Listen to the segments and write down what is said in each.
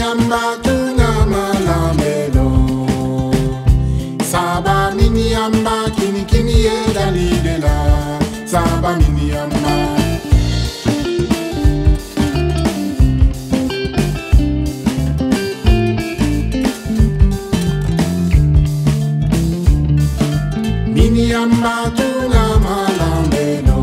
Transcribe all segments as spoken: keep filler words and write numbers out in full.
Miniamba tuna malambelo Saba miniamba kini kini ye dalidela Saba miniamba Miniamba tuna malambelo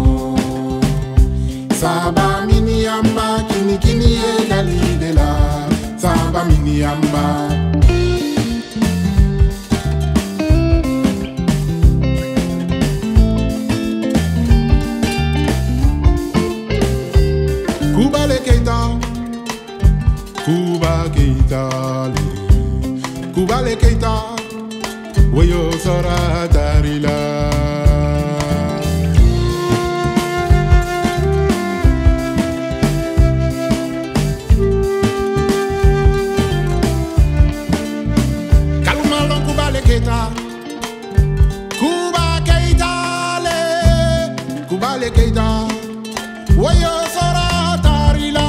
Saba miniamba kini kini ye dalidela Saba miniamba Cuba le Keita Cuba Keita le Cuba le Keita Wayo sora darila Kaluma long Cuba le Keita Cuba Keita le Cuba le Keita Wayo sora darila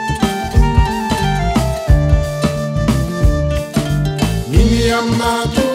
Miniamba